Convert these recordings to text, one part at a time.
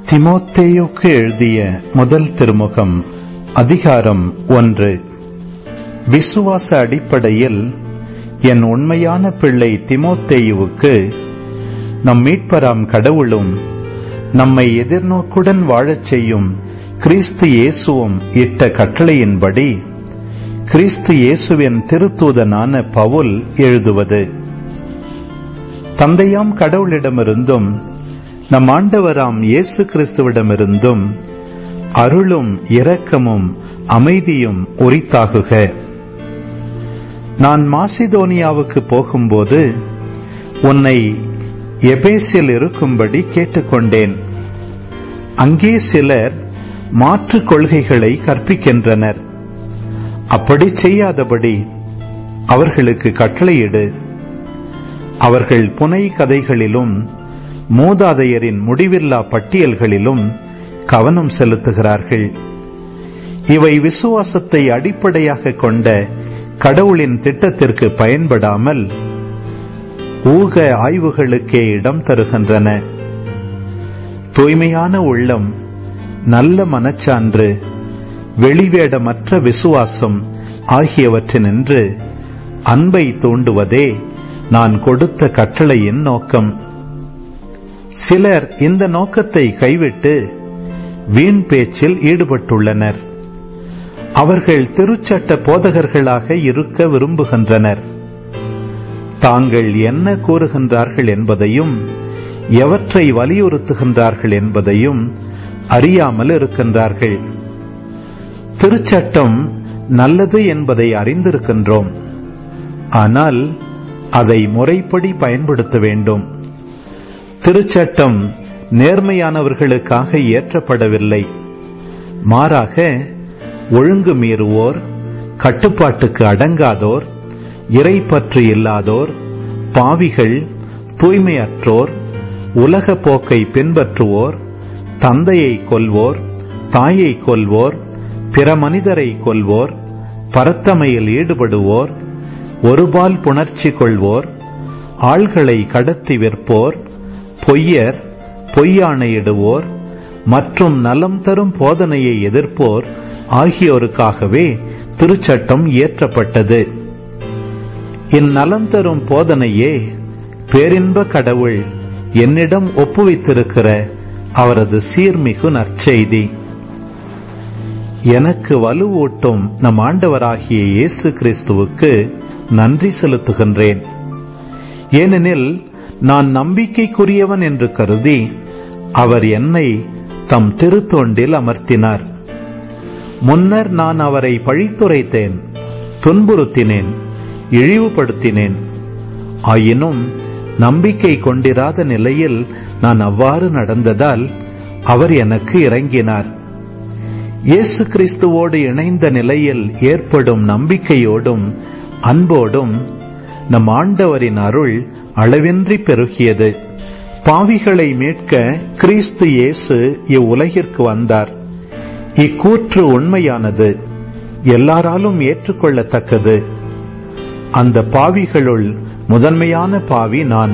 தீமோத்தேயுக்கு எழுதிய முதல் திருமுகம், அதிகாரம் 1. விசுவாச அடிப்படையில் என் உண்மையான பிள்ளை தீமோத்தேயுவுக்கு நம் மீட்பராம் கடவுளும் நம்மை எதிர்நோக்குடன் வாழச் செய்யும் கிறிஸ்து இயேசுவும் இட்ட கட்டளையின்படி கிறிஸ்து இயேசுவின் திருத்தூதனான பவுல் எழுதுவது. தந்தையாம் கடவுளிடமிருந்தும் நம் ஆண்டவராம் இயேசு கிறிஸ்துவிடமிருந்தும் அருளும் இரக்கமும் அமைதியும் உரித்தாகுக. நான் மாசிதோனியாவுக்கு போகும்போது உன்னை எபேசில் இருக்கும்படி கேட்டுக்கொண்டேன். அங்கே சிலர் மாற்று கொள்கைகளை கற்பிக்கின்றனர். அப்படி செய்யாதபடி அவர்களுக்கு கட்டளையிடு. அவர்கள் புனை கதைகளிலும் மூதாதையரின் முடிவில்லா பட்டியல்களிலும் கவனம் செலுத்துகிறார்கள். இவை விசுவாசத்தை அடிப்படையாக கொண்ட கடவுளின் திட்டத்திற்கு பயன்படாமல் ஊக ஆய்வுகளுக்கே இடம் தருகின்றன. தூய்மையான உள்ளம், நல்ல மனச்சான்று, வெளிவேடமற்ற விசுவாசம் ஆகியவற்றினின்று அன்பை தூண்டுவதே நான் கொடுத்த கட்டளையின் நோக்கம். சிலர் இந்த நோக்கத்தை கைவிட்டு வீண் பேச்சில் ஈடுபட்டுள்ளனர். அவர்கள் திருச்சட்ட போதகர்களாக இருக்க விரும்புகின்றனர். தாங்கள் என்ன கூறுகின்றார்கள் என்பதையும் எவற்றை வலியுறுத்துகின்றார்கள் என்பதையும் அறியாமல் இருக்கின்றார்கள். திருச்சட்டம் நல்லது என்பதை அறிந்திருக்கின்றோம். ஆனால் அதை முறைப்படி பயன்படுத்த வேண்டும். திருச்சட்டம் நேர்மையானவர்களுக்காக இயற்றப்படவில்லை. மாறாக ஒழுங்கு மீறுவோர், கட்டுப்பாட்டுக்கு அடங்காதோர், இறைப்பற்று இல்லாதோர், பாவிகள், தூய்மையற்றோர், உலக போக்கை பின்பற்றுவோர், தந்தையை கொல்வோர், தாயை கொல்வோர், பிற மனிதரை கொல்வோர், பரத்தமையில் ஈடுபடுவோர், ஒருபால் புணர்ச்சி கொள்வோர், ஆள்களை கடத்தி விற்போர், பொய்யர், பொய்யாணையிடுவோர் மற்றும் நலம் தரும் போதனையை எதிர்ப்போர் ஆகியோருக்காகவே திருச்சட்டம் இயற்றப்பட்டது. இந்நலம் தரும் போதனையே பேரின்ப கடவுள் என்னிடம் ஒப்புவித்திருக்கிற அவரது சீர்மிகு நற்செய்தி. எனக்கு வலுவூட்டும் நம் ஆண்டவராகிய இயேசு கிறிஸ்துவுக்கு நன்றி செலுத்துகின்றேன். ஏனெனில் நான் நம்பிக்கைக்குரியவன் என்று கருதி அவர் என்னை தம் திருத்தொண்டில் அமர்த்தினார். முன்னர் நான் அவரை பழித்துரைத்தேன், துன்புறுத்தினேன், இழிவுபடுத்தினேன். ஆயினும் நம்பிக்கை கொண்டிராத நிலையில் நான் அவ்வாறு நடந்ததால் அவர் எனக்கு இறங்கினார். இயேசு கிறிஸ்துவோடு இணைந்த நிலையில் ஏற்படும் நம்பிக்கையோடும் அன்போடும் நம் ஆண்டவரின் அருள் அளவின்றி பெருகியது. பாவிகளை மீட்க கிறிஸ்து இயேசு இவ்வுலகிற்கு வந்தார். இக்கூற்று உண்மையானது, எல்லாராலும் ஏற்றுக்கொள்ளத்தக்கது. அந்த பாவிகளுள் முதன்மையான பாவி நான்.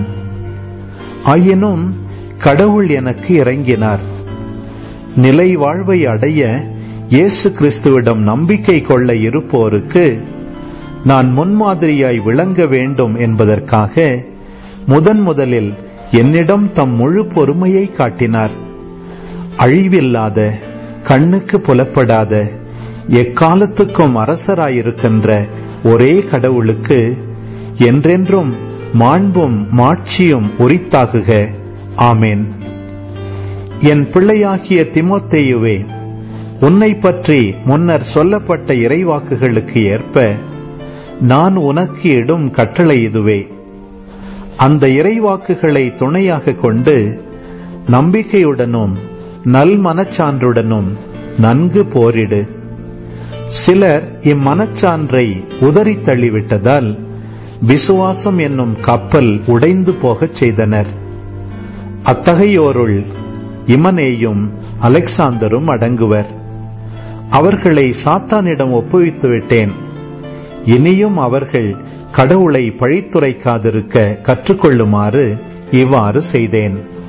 ஆயினும் கடவுள் எனக்கு இறங்கினார். நிலை வாழ்வை அடைய இயேசு கிறிஸ்துவிடம் நம்பிக்கை கொள்ள இருப்போருக்கு நான் முன்மாதிரியாய் விளங்க வேண்டும் என்பதற்காக முதலில் என்னிடம் தம் முழு பொறுமையை காட்டினார். அழிவில்லாத, கண்ணுக்கு புலப்படாத, எக்காலத்துக்கும் அரசராயிருக்கின்ற ஒரே கடவுளுக்கு என்றென்றும் மாண்பும் மாட்சியும் உரித்தாகுக. ஆமேன். என் பிள்ளையாகிய தீமோத்தேயுவே, உன்னை பற்றி முன்னர் சொல்லப்பட்ட இறைவாக்குகளுக்கு ஏற்ப நான் உனக்கு இடும் கட்டளை இதுவே. அந்த இறைவாக்குகளை துணையாக கொண்டு நம்பிக்கையுடனும் நல் மனச்சான்றுடனும் நன்கு போரிடு. சிலர் இம்மனச்சான்றை உதறி தள்ளிவிட்டதால் விசுவாசம் என்னும் கப்பல் உடைந்து போகச் செய்தனர். அத்தகையோருள் இமனேயும் அலெக்சாந்தரும் அடங்குவர். அவர்களை சாத்தானிடம் ஒப்புவித்துவிட்டேன். இனியும் அவர்கள் கடவுளை பழித்துரைக்காதிருக்க கற்றுக்கொள்ளுமாறு இவ்வாறு செய்தேன்.